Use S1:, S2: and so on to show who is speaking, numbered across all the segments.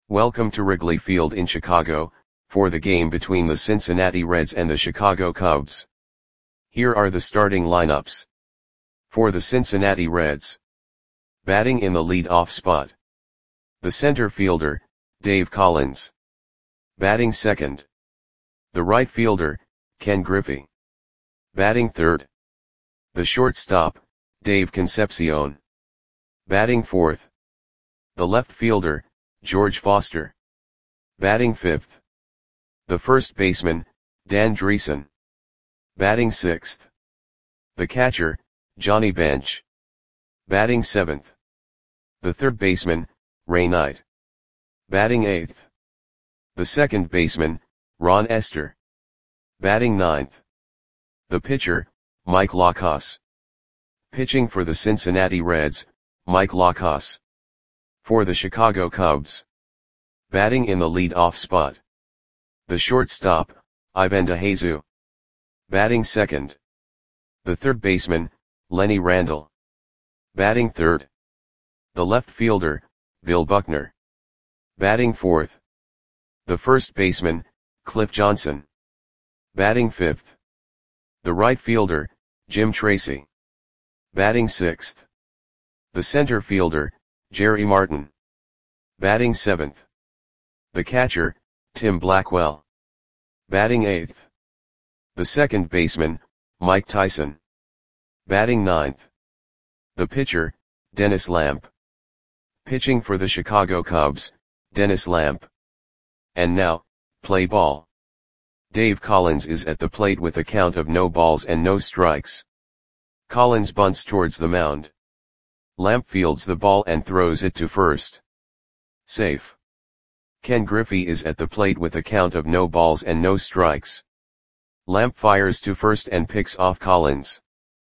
S1: Welcome to Wrigley Field in Chicago, for the game between the Cincinnati Reds and the Chicago Cubs. Here are the starting lineups. For the Cincinnati Reds. Batting in the lead-off spot. The center fielder, Dave Collins. Batting second. The right fielder, Ken Griffey. Batting third. The shortstop, Dave Concepcion. Batting fourth. The left fielder, George Foster. Batting fifth. The first baseman, Dan Driessen. Batting sixth. The catcher, Johnny Bench. Batting seventh. The third baseman, Ray Knight. Batting eighth. The second baseman, Ron Estes. Batting ninth. The pitcher, Mike Lacos. Pitching for the Cincinnati Reds, Mike Lacos. For the Chicago Cubs. Batting in the lead-off spot. The shortstop, Ivan DeJesus. Batting second. The third baseman, Lenny Randle. Batting third. The left fielder, Bill Buckner. Batting fourth. The first baseman, Cliff Johnson. Batting fifth. The right fielder, Jim Tracy. Batting sixth. The center fielder, Jerry Martin. Batting seventh. The catcher, Tim Blackwell. Batting eighth. The second baseman, Mike Tyson. Batting ninth. The pitcher, Dennis Lamp. Pitching for the Chicago Cubs, Dennis Lamp. And now, play ball. Dave Collins is at the plate with a count of no balls and no strikes. Collins bunts towards the mound. Lamp fields the ball and throws it to first. Safe. Ken Griffey is at the plate with a count of no balls and no strikes. Lamp fires to first and picks off Collins.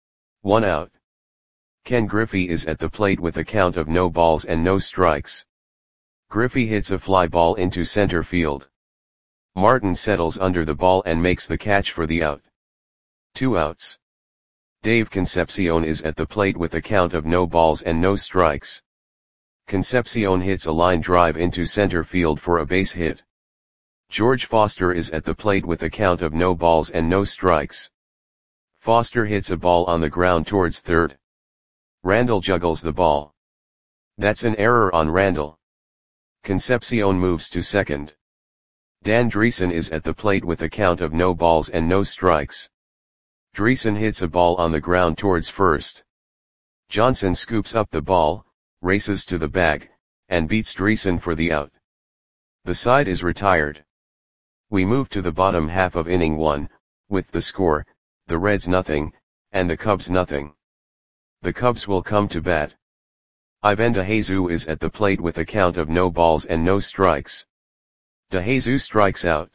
S1: 1 out. Ken Griffey is at the plate with a count of no balls and no strikes. Griffey hits a fly ball into center field. Martin settles under the ball and makes the catch for the out. 2 outs. Dave Concepcion is at the plate with a count of no balls and no strikes. Concepcion hits a line drive into center field for a base hit. George Foster is at the plate with a count of no balls and no strikes. Foster hits a ball on the ground towards third. Randle juggles the ball. That's an error on Randle. Concepcion moves to second. Dan Driessen is at the plate with a count of no balls and no strikes. Driessen hits a ball on the ground towards first. Johnson scoops up the ball, races to the bag, and beats Driessen for the out. The side is retired. We move to the bottom half of inning 1, with the score, the Reds nothing, and the Cubs nothing. The Cubs will come to bat. Ivan DeJesus is at the plate with a count of no balls and no strikes. DeJesus strikes out.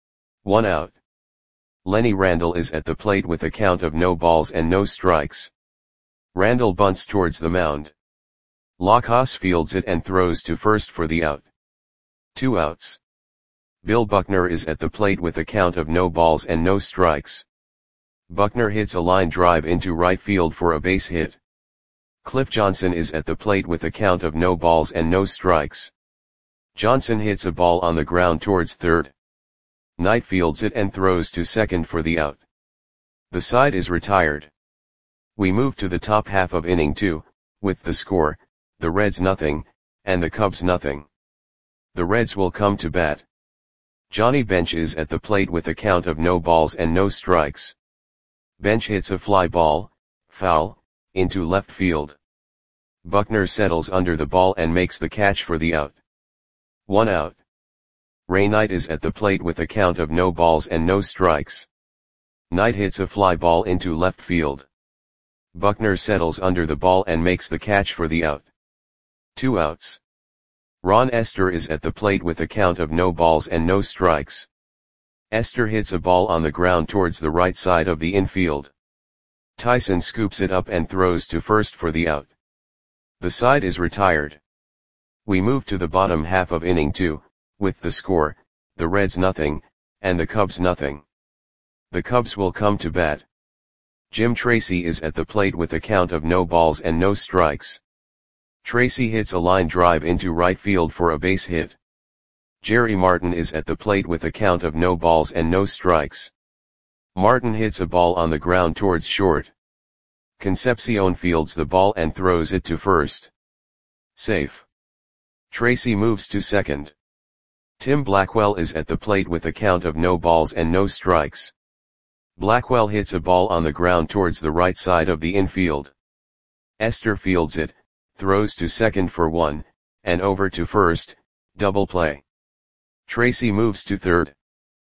S1: 1 out. Lenny Randle is at the plate with a count of no balls and no strikes. Randle bunts towards the mound. Lacos fields it and throws to first for the out. 2 outs. Bill Buckner is at the plate with a count of no balls and no strikes. Buckner hits a line drive into right field for a base hit. Cliff Johnson is at the plate with a count of no balls and no strikes. Johnson hits a ball on the ground towards third. Knight fields it and throws to second for the out. The side is retired. We move to the top half of inning 2, with the score, the Reds nothing, and the Cubs nothing. The Reds will come to bat. Johnny Bench is at the plate with a count of no balls and no strikes. Bench hits a fly ball, foul, into left field. Buckner settles under the ball and makes the catch for the out. 1 out. Ray Knight is at the plate with a count of no balls and no strikes. Knight hits a fly ball into left field. Buckner settles under the ball and makes the catch for the out. 2 outs. Ron Estes is at the plate with a count of no balls and no strikes. Estes hits a ball on the ground towards the right side of the infield. Tyson scoops it up and throws to first for the out. The side is retired. We move to the bottom half of inning 2, with the score, the Reds nothing, and the Cubs nothing. The Cubs will come to bat. Jim Tracy is at the plate with a count of no balls and no strikes. Tracy hits a line drive into right field for a base hit. Jerry Martin is at the plate with a count of no balls and no strikes. Martin hits a ball on the ground towards short. Concepcion fields the ball and throws it to first. Safe. Tracy moves to second. Tim Blackwell is at the plate with a count of no balls and no strikes. Blackwell hits a ball on the ground towards the right side of the infield. Esther fields it, throws to second for one, and over to first, double play. Tracy moves to third.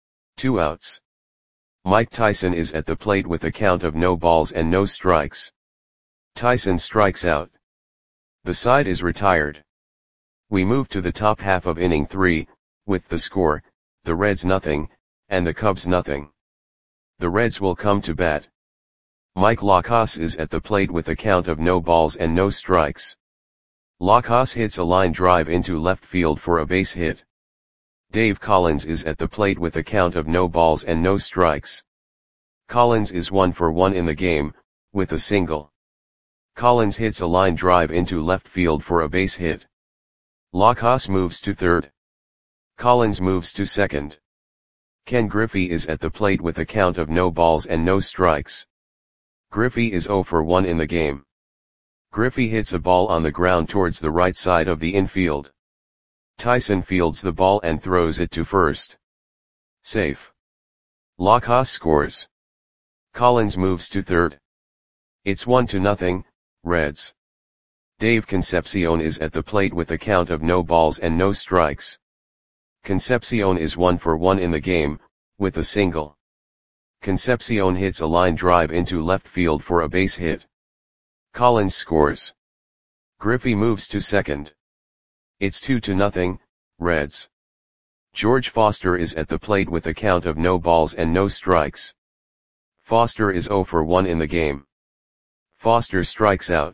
S1: 2 outs. Mike Tyson is at the plate with a count of no balls and no strikes. Tyson strikes out. The side is retired. We move to the top half of inning 3, with the score, the Reds nothing, and the Cubs nothing. The Reds will come to bat. Mike Lacrosse is at the plate with a count of no balls and no strikes. Lacrosse hits a line drive into left field for a base hit. Dave Collins is at the plate with a count of no balls and no strikes. Collins is 1 for 1 in the game, with a single. Collins hits a line drive into left field for a base hit. Lacrosse moves to third. Collins moves to second. Ken Griffey is at the plate with a count of no balls and no strikes. Griffey is 0 for 1 in the game. Griffey hits a ball on the ground towards the right side of the infield. Tyson fields the ball and throws it to first. Safe. Lacrosse scores. Collins moves to third. It's 1-0, Reds. Dave Concepcion is at the plate with a count of no balls and no strikes. Concepcion is 1 for 1 in the game, with a single. Concepcion hits a line drive into left field for a base hit. Collins scores. Griffey moves to second. It's 2-0, Reds. George Foster is at the plate with a count of no balls and no strikes. Foster is 0 for 1 in the game. Foster strikes out.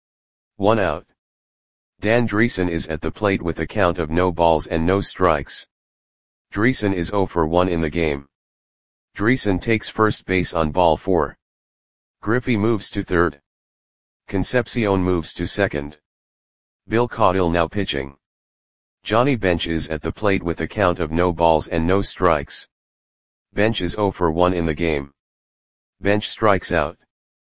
S1: 1 out. Dan Dreesen is at the plate with a count of no balls and no strikes. Dreesen is 0 for 1 in the game. Dreesen takes first base on ball 4. Griffey moves to third. Concepcion moves to second. Bill Caudill now pitching. Johnny Bench is at the plate with a count of no balls and no strikes. Bench is 0 for 1 in the game. Bench strikes out.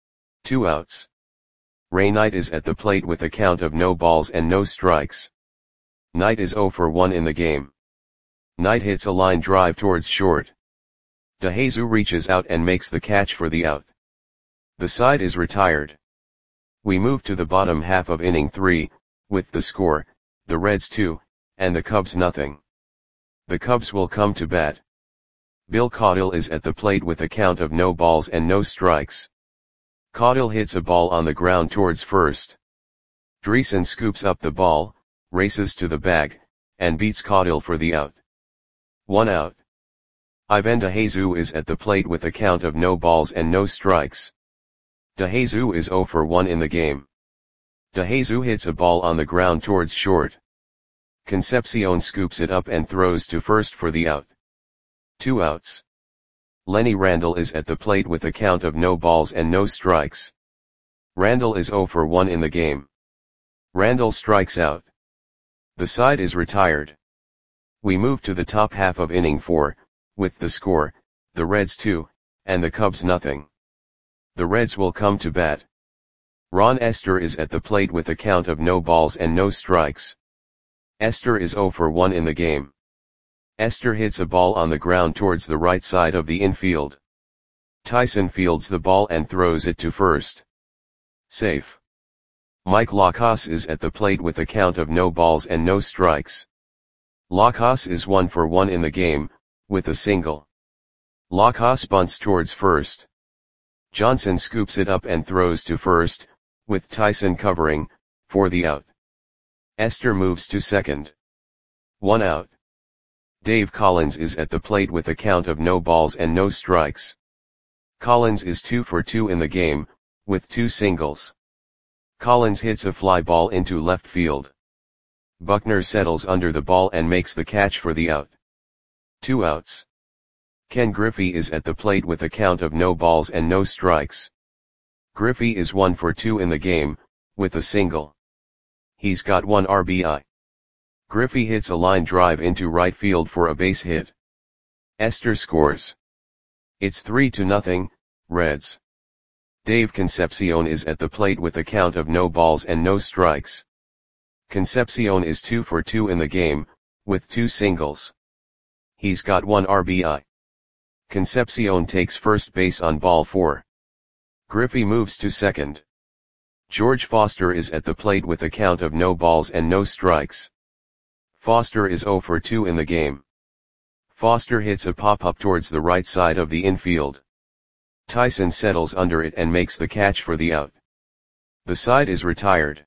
S1: 2 outs. Ray Knight is at the plate with a count of no balls and no strikes. Knight is 0 for 1 in the game. Knight hits a line drive towards short. DeJesus reaches out and makes the catch for the out. The side is retired. We move to the bottom half of inning 3, with the score, the Reds 2, and the Cubs nothing. The Cubs will come to bat. Bill Caudill is at the plate with a count of no balls and no strikes. Caudill hits a ball on the ground towards first. Dreesen scoops up the ball, races to the bag, and beats Caudill for the out. 1 out. Ivan DeJesus is at the plate with a count of no balls and no strikes. DeJesus is 0 for 1 in the game. DeJesus hits a ball on the ground towards short. Concepcion scoops it up and throws to first for the out. 2 outs. Lenny Randle is at the plate with a count of no balls and no strikes. Randle is 0 for 1 in the game. Randle strikes out. The side is retired. We move to the top half of inning 4, with the score, the Reds 2, and the Cubs nothing. The Reds will come to bat. Ron Esther is at the plate with a count of no balls and no strikes. Esther is 0 for 1 in the game. Esther hits a ball on the ground towards the right side of the infield. Tyson fields the ball and throws it to first. Safe. Mike Lacrosse is at the plate with a count of no balls and no strikes. Lacrosse is 1 for 1 in the game, with a single. Lacrosse bunts towards first. Johnson scoops it up and throws to first, with Tyson covering, for the out. Esther moves to second. 1 out. Dave Collins is at the plate with a count of no balls and no strikes. Collins is 2 for 2 in the game, with 2 singles. Collins hits a fly ball into left field. Buckner settles under the ball and makes the catch for the out. 2 outs. Ken Griffey is at the plate with a count of no balls and no strikes. Griffey is 1 for 2 in the game, with a single. He's got 1 RBI. Griffey hits a line drive into right field for a base hit. Esther scores. It's 3-0, Reds. Dave Concepcion is at the plate with a count of no balls and no strikes. Concepcion is 2 for 2 in the game, with 2 singles. He's got 1 RBI. Concepcion takes first base on ball 4. Griffey moves to second. George Foster is at the plate with a count of no balls and no strikes. Foster is 0 for 2 in the game. Foster hits a pop-up towards the right side of the infield. Tyson settles under it and makes the catch for the out. The side is retired.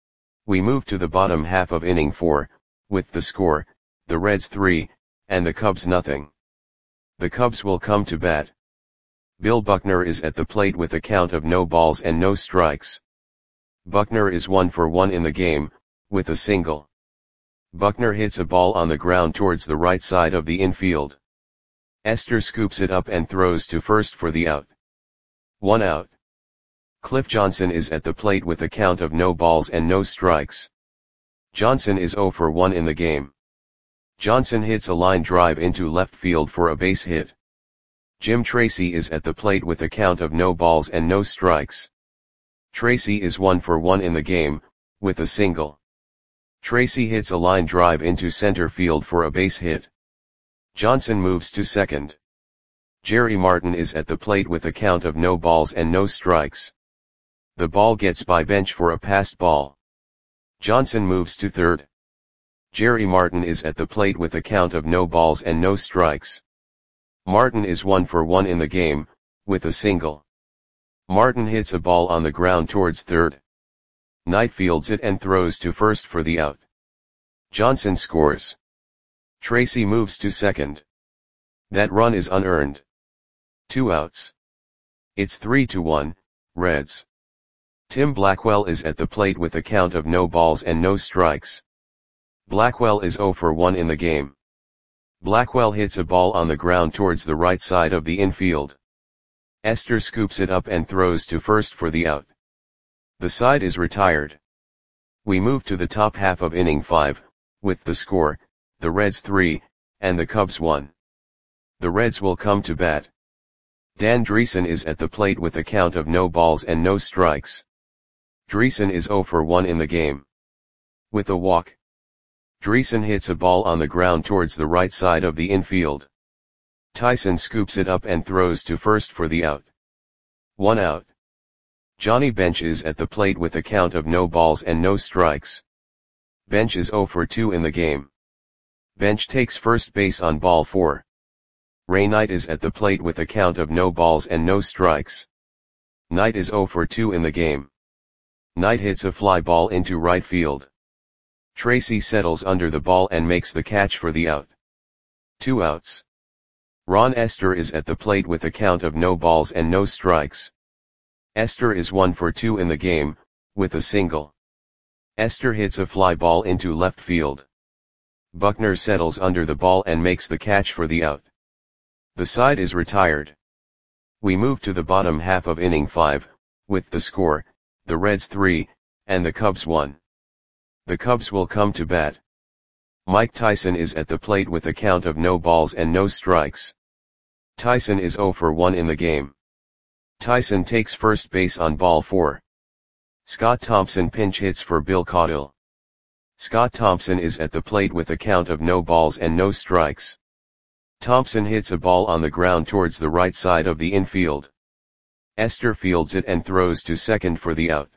S1: We move to the bottom half of inning 4, with the score, the Reds 3, and the Cubs nothing. The Cubs will come to bat. Bill Buckner is at the plate with a count of no balls and no strikes. Buckner is 1 for 1 in the game, with a single. Buckner hits a ball on the ground towards the right side of the infield. Esther scoops it up and throws to first for the out. 1 out. Cliff Johnson is at the plate with a count of no balls and no strikes. Johnson is 0 for 1 in the game. Johnson hits a line drive into left field for a base hit. Jim Tracy is at the plate with a count of no balls and no strikes. Tracy is 1 for 1 in the game, with a single. Tracy hits a line drive into center field for a base hit. Johnson moves to second. Jerry Martin is at the plate with a count of no balls and no strikes. The ball gets by Bench for a passed ball. Johnson moves to third. Jerry Martin is at the plate with a count of no balls and no strikes. Martin is 1 for 1 in the game, with a single. Martin hits a ball on the ground towards third. Knight fields it and throws to first for the out. Johnson scores. Tracy moves to second. That run is unearned. 2 outs. It's 3-1, Reds. Tim Blackwell is at the plate with a count of no balls and no strikes. Blackwell is 0 for 1 in the game. Blackwell hits a ball on the ground towards the right side of the infield. Esther scoops it up and throws to first for the out. The side is retired. We move to the top half of inning 5, with the score, the Reds 3, and the Cubs 1. The Reds will come to bat. Dan Dreesen is at the plate with a count of no balls and no strikes. Dreesen is 0 for 1 in the game. With a walk. Dreesen hits a ball on the ground towards the right side of the infield. Tyson scoops it up and throws to first for the out. 1 out. Johnny Bench is at the plate with a count of no balls and no strikes. Bench is 0 for 2 in the game. Bench takes first base on ball 4. Ray Knight is at the plate with a count of no balls and no strikes. Knight is 0 for 2 in the game. Knight hits a fly ball into right field. Tracy settles under the ball and makes the catch for the out. 2 outs. Ron Esther is at the plate with a count of no balls and no strikes. Esther is 1 for 2 in the game, with a single. Esther hits a fly ball into left field. Buckner settles under the ball and makes the catch for the out. The side is retired. We move to the bottom half of inning 5, with the score, the Reds 3, and the Cubs 1. The Cubs will come to bat. Mike Tyson is at the plate with a count of no balls and no strikes. Tyson is 0 for 1 in the game. Tyson takes first base on ball 4. Scott Thompson pinch hits for Bill Caudill. Scott Thompson is at the plate with a count of no balls and no strikes. Thompson hits a ball on the ground towards the right side of the infield. Esther fields it and throws to second for the out.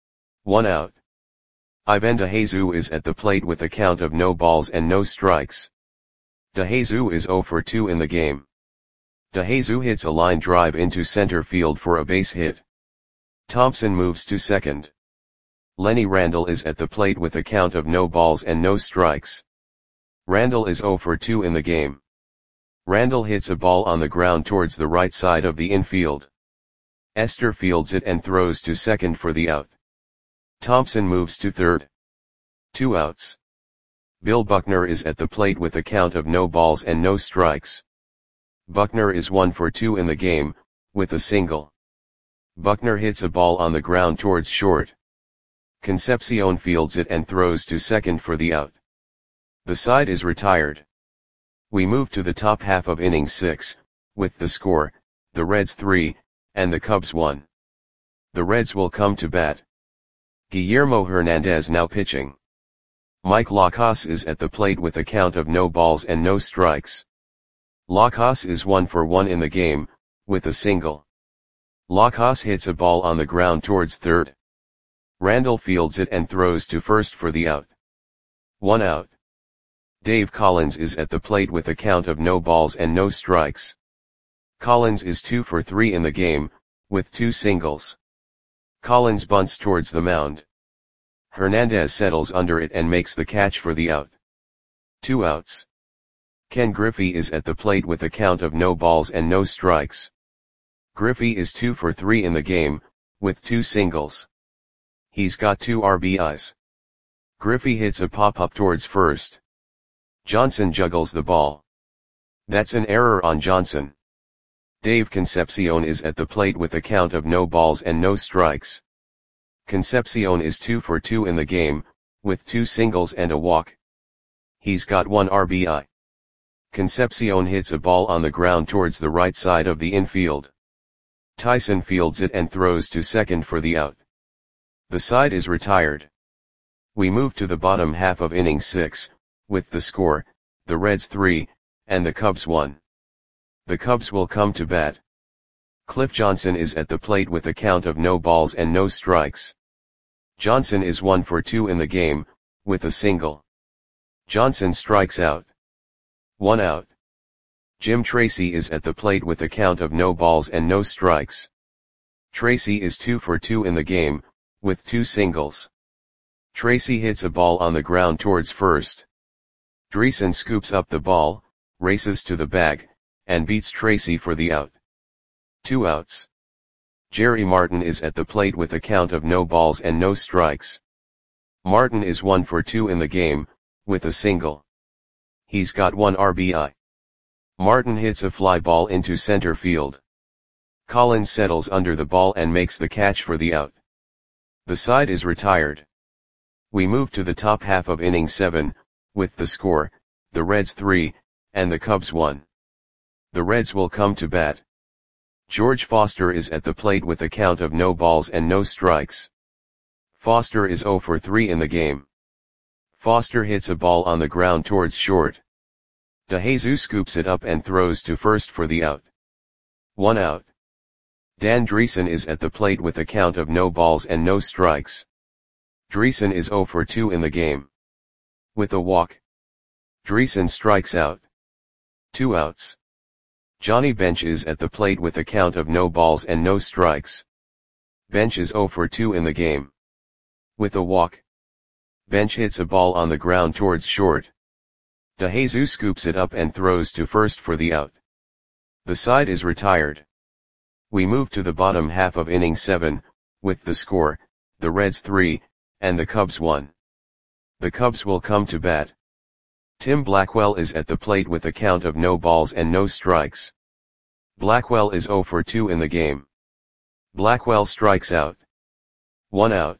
S1: 1 out. Ivan DeJesus is at the plate with a count of no balls and no strikes. DeJesus is 0 for 2 in the game. DeJesus hits a line drive into center field for a base hit. Thompson moves to second. Lenny Randle is at the plate with a count of no balls and no strikes. Randle is 0 for 2 in the game. Randle hits a ball on the ground towards the right side of the infield. Esther fields it and throws to second for the out. Thompson moves to third. 2 outs. Bill Buckner is at the plate with a count of no balls and no strikes. Buckner is 1 for 2 in the game, with a single. Buckner hits a ball on the ground towards short. Concepcion fields it and throws to second for the out. The side is retired. We move to the top half of inning 6, with the score, the Reds 3, and the Cubs 1. The Reds will come to bat. Guillermo Hernandez now pitching. Mike Lacas is at the plate with a count of no balls and no strikes. Lacas is 1 for 1 in the game, with a single. Lacas hits a ball on the ground towards third. Randall fields it and throws to first for the out. 1 out. Dave Collins is at the plate with a count of no balls and no strikes. Collins is 2 for 3 in the game, with 2 singles. Collins bunts towards the mound. Hernandez settles under it and makes the catch for the out. 2 outs. Ken Griffey is at the plate with a count of no balls and no strikes. Griffey is 2 for 3 in the game, with 2 singles. He's got 2 RBIs. Griffey hits a pop-up towards first. Johnson juggles the ball. That's an error on Johnson. Dave Concepcion is at the plate with a count of no balls and no strikes. Concepcion is 2 for 2 in the game, with 2 singles and a walk. He's got 1 RBI. Concepcion hits a ball on the ground towards the right side of the infield. Tyson fields it and throws to second for the out. The side is retired. We move to the bottom half of inning 6, with the score, the Reds 3, and the Cubs 1. The Cubs will come to bat. Cliff Johnson is at the plate with a count of no balls and no strikes. Johnson is 1 for 2 in the game, with a single. Johnson strikes out. 1 out. Jim Tracy is at the plate with a count of no balls and no strikes. Tracy is 2 for 2 in the game, with 2 singles. Tracy hits a ball on the ground towards first. Dreesen scoops up the ball, races to the bag, and beats Tracy for the out. 2 outs. Jerry Martin is at the plate with a count of no balls and no strikes. Martin is 1 for 2 in the game, with a single. He's got 1 RBI. Martin hits a fly ball into center field. Collins settles under the ball and makes the catch for the out. The side is retired. We move to the top half of inning 7, with the score, the Reds 3, and the Cubs 1. The Reds will come to bat. George Foster is at the plate with a count of no balls and no strikes. Foster is 0 for 3 in the game. Foster hits a ball on the ground towards short. DeJesus scoops it up and throws to first for the out. 1 out. Dan Dreesen is at the plate with a count of no balls and no strikes. Dreesen is 0 for 2 in the game. With a walk. Dreesen strikes out. 2 outs. Johnny Bench is at the plate with a count of no balls and no strikes. Bench is 0 for 2 in the game. With a walk. Bench hits a ball on the ground towards short. DeJesus scoops it up and throws to first for the out. The side is retired. We move to the bottom half of inning 7, with the score, the Reds 3, and the Cubs 1. The Cubs will come to bat. Tim Blackwell is at the plate with a count of no balls and no strikes. Blackwell is 0 for 2 in the game. Blackwell strikes out. 1 out.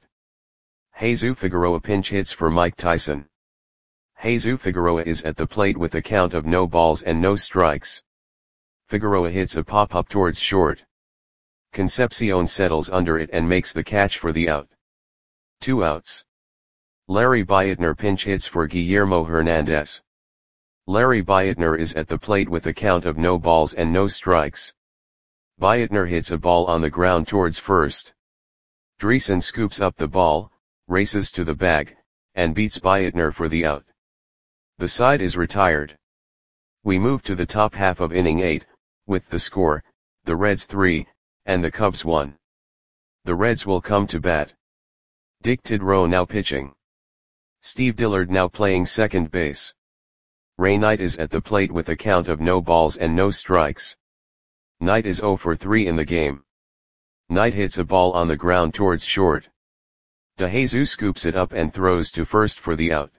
S1: Jesus Figueroa pinch hits for Mike Tyson. Jesus Figueroa is at the plate with a count of no balls and no strikes. Figueroa hits a pop-up towards short. Concepcion settles under it and makes the catch for the out. 2 outs. Larry Bietner pinch hits for Guillermo Hernandez. Larry Bietner is at the plate with a count of no balls and no strikes. Bietner hits a ball on the ground towards first. Dreesen scoops up the ball, races to the bag, and beats Bietner for the out. The side is retired. We move to the top half of inning 8, with the score, the Reds 3, and the Cubs 1. The Reds will come to bat. Dick Tidrow now pitching. Steve Dillard now playing second base. Ray Knight is at the plate with a count of no balls and no strikes. Knight is 0 for 3 in the game. Knight hits a ball on the ground towards short. DeJesus scoops it up and throws to first for the out.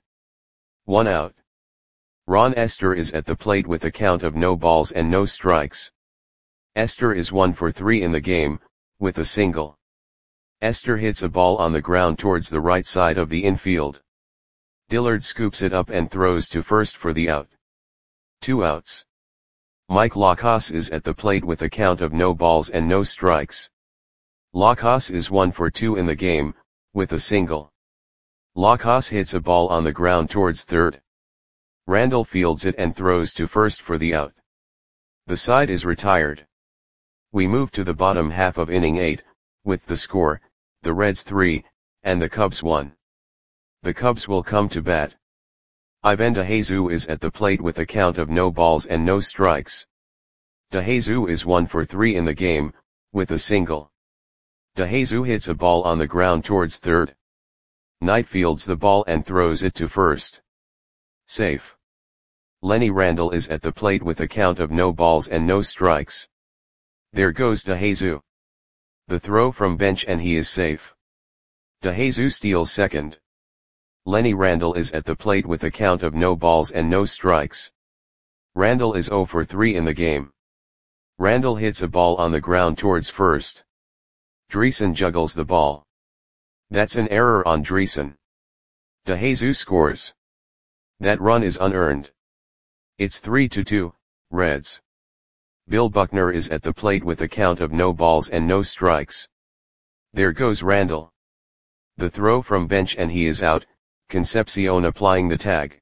S1: 1 out. Ron Esther is at the plate with a count of no balls and no strikes. Esther is 1 for 3 in the game, with a single. Esther hits a ball on the ground towards the right side of the infield. Dillard scoops it up and throws to first for the out. 2 outs. Mike Lacasse is at the plate with a count of no balls and no strikes. Lacasse is 1 for 2 in the game, with a single. Lacasse hits a ball on the ground towards third. Randall fields it and throws to first for the out. The side is retired. We move to the bottom half of inning 8, with the score, the Reds 3, and the Cubs 1. The Cubs will come to bat. Ivan DeJesus is at the plate with a count of no balls and no strikes. DeJesus is 1 for 3 in the game, with a single. DeJesus hits a ball on the ground towards third. Knight fields the ball and throws it to first. Safe. Lenny Randall is at the plate with a count of no balls and no strikes. There goes DeJesus. The throw from bench and he is safe. DeJesus steals second. Lenny Randall is at the plate with a count of no balls and no strikes. Randall is 0 for 3 in the game. Randall hits a ball on the ground towards first. Dreesen juggles the ball. That's an error on Dreesen. DeJesus scores. That run is unearned. It's 3-2, Reds. Bill Buckner is at the plate with a count of no balls and no strikes. There goes Randall. The throw from bench and he is out, Concepcion applying the tag.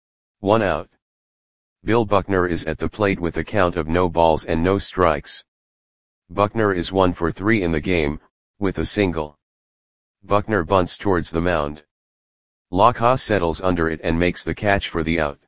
S1: 1 out. Bill Buckner is at the plate with a count of no balls and no strikes. Buckner is 1 for 3 in the game, with a single. Buckner bunts towards the mound. Lacasse settles under it and makes the catch for the out.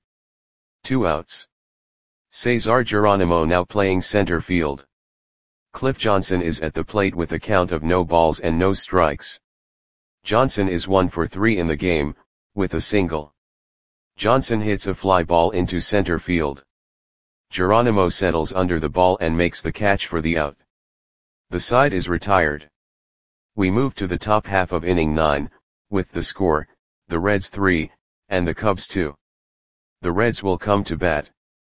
S1: 2 outs. Cesar Geronimo now playing center field. Cliff Johnson is at the plate with a count of no balls and no strikes. Johnson is 1 for 3 in the game, with a single. Johnson hits a fly ball into center field. Geronimo settles under the ball and makes the catch for the out. The side is retired. We move to the top half of inning 9, with the score, the Reds 3, and the Cubs 2. The Reds will come to bat.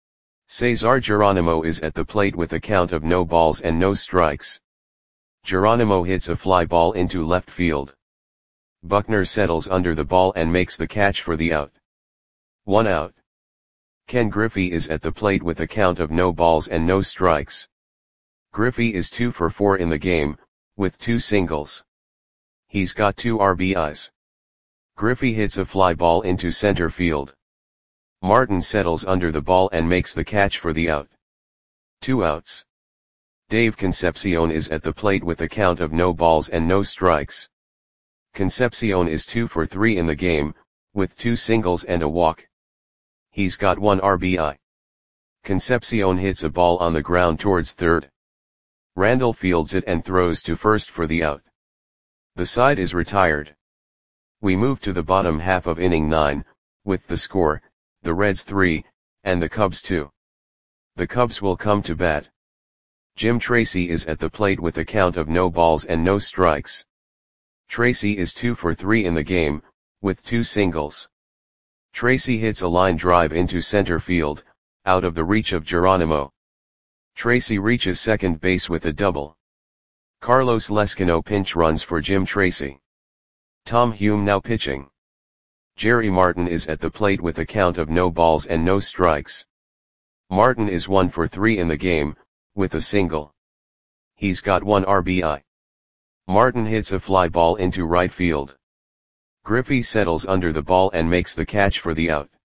S1: Cesar Geronimo is at the plate with a count of no balls and no strikes. Geronimo hits a fly ball into left field. Buckner settles under the ball and makes the catch for the out. 1 out. Ken Griffey is at the plate with a count of no balls and no strikes. Griffey is 2 for 4 in the game, with 2 singles. He's got 2 RBIs. Griffey hits a fly ball into center field. Martin settles under the ball and makes the catch for the out. 2 outs. Dave Concepcion is at the plate with a count of no balls and no strikes. Concepcion is 2 for 3 in the game, with 2 singles and a walk. He's got 1 RBI. Concepcion hits a ball on the ground towards third. Randall fields it and throws to first for the out. The side is retired. We move to the bottom half of inning 9, with the score, the Reds 3, and the Cubs 2. The Cubs will come to bat. Jim Tracy is at the plate with a count of no balls and no strikes. Tracy is 2 for 3 in the game, with 2 singles. Tracy hits a line drive into center field, out of the reach of Geronimo. Tracy reaches second base with a double. Carlos Lescano pinch runs for Jim Tracy. Tom Hume now pitching. Jerry Martin is at the plate with a count of no balls and no strikes. Martin is 1 for 3 in the game, with a single. He's got 1 RBI. Martin hits a fly ball into right field. Griffey settles under the ball and makes the catch for the out.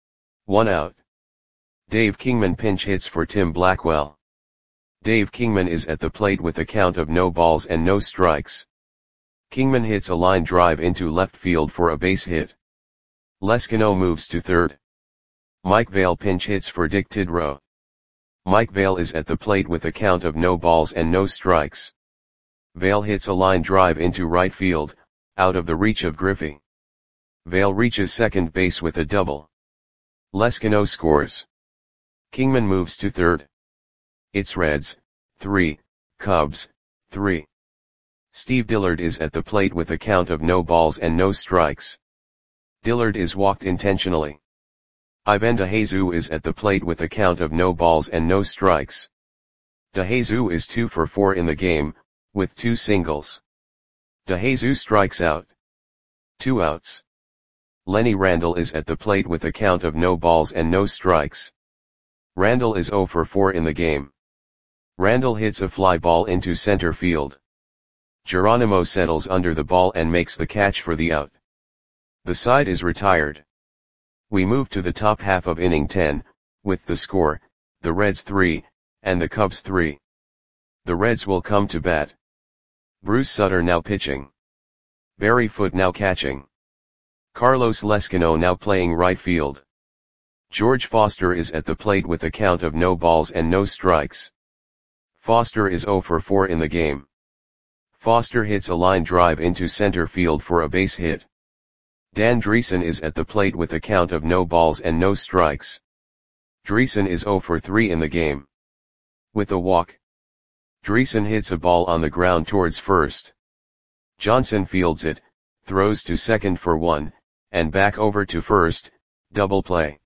S1: 1 out. Dave Kingman pinch hits for Tim Blackwell. Dave Kingman is at the plate with a count of no balls and no strikes. Kingman hits a line drive into left field for a base hit. Lescano moves to third. Mike Vail pinch hits for Dick Tidrow. Mike Vail is at the plate with a count of no balls and no strikes. Vail hits a line drive into right field, out of the reach of Griffey. Vail reaches second base with a double. Lescano scores. Kingman moves to third. It's Reds 3, Cubs 3. Steve Dillard is at the plate with a count of no balls and no strikes. Dillard is walked intentionally. Ivan DeJesus is at the plate with a count of no balls and no strikes. DeJesus is 2 for 4 in the game, with 2 singles. DeJesus strikes out. 2 outs. Lenny Randle is at the plate with a count of no balls and no strikes. Randle is 0 for 4 in the game. Randle hits a fly ball into center field. Geronimo settles under the ball and makes the catch for the out. The side is retired. We move to the top half of inning 10, with the score, the Reds 3, and the Cubs 3. The Reds will come to bat. Bruce Sutter now pitching. Barry Foote now catching. Carlos Lescano now playing right field. George Foster is at the plate with a count of no balls and no strikes. Foster is 0 for 4 in the game. Foster hits a line drive into center field for a base hit. Dan Dreesen is at the plate with a count of no balls and no strikes. Dreesen is 0 for 3 in the game. With a walk. Dreesen hits a ball on the ground towards first. Johnson fields it, throws to second for 1, and back over to first, double play.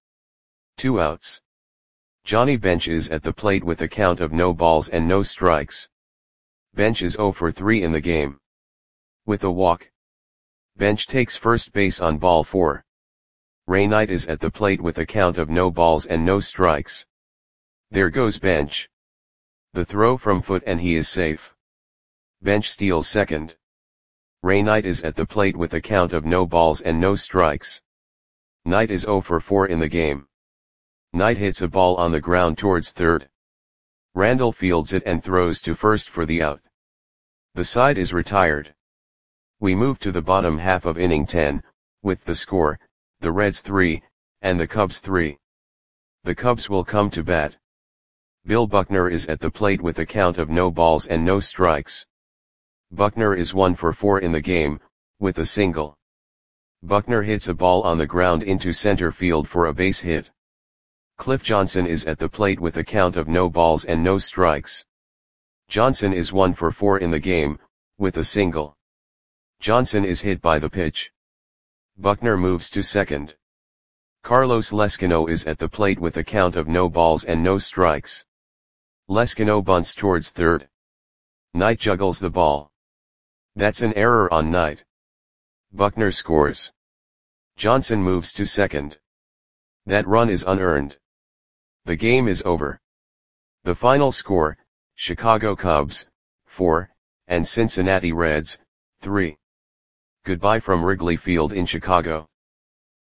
S1: 2 outs. Johnny Bench is at the plate with a count of no balls and no strikes. Bench is 0 for 3 in the game. With a walk. Bench takes first base on ball 4. Ray Knight is at the plate with a count of no balls and no strikes. There goes Bench. The throw from Foote and he is safe. Bench steals second. Ray Knight is at the plate with a count of no balls and no strikes. Knight is 0 for 4 in the game. Knight hits a ball on the ground towards third. Randle fields it and throws to first for the out. The side is retired. We move to the bottom half of inning 10, with the score, the Reds 3, and the Cubs 3. The Cubs will come to bat. Bill Buckner is at the plate with a count of no balls and no strikes. Buckner is 1 for 4 in the game, with a single. Buckner hits a ball on the ground into center field for a base hit. Cliff Johnson is at the plate with a count of no balls and no strikes. Johnson is 1 for 4 in the game, with a single. Johnson is hit by the pitch. Buckner moves to second. Carlos Lescano is at the plate with a count of no balls and no strikes. Lescano bunts towards third. Knight juggles the ball. That's an error on Knight. Buckner scores. Johnson moves to second. That run is unearned. The game is over. The final score, Chicago Cubs, 4, and Cincinnati Reds, 3. Goodbye from Wrigley Field in Chicago.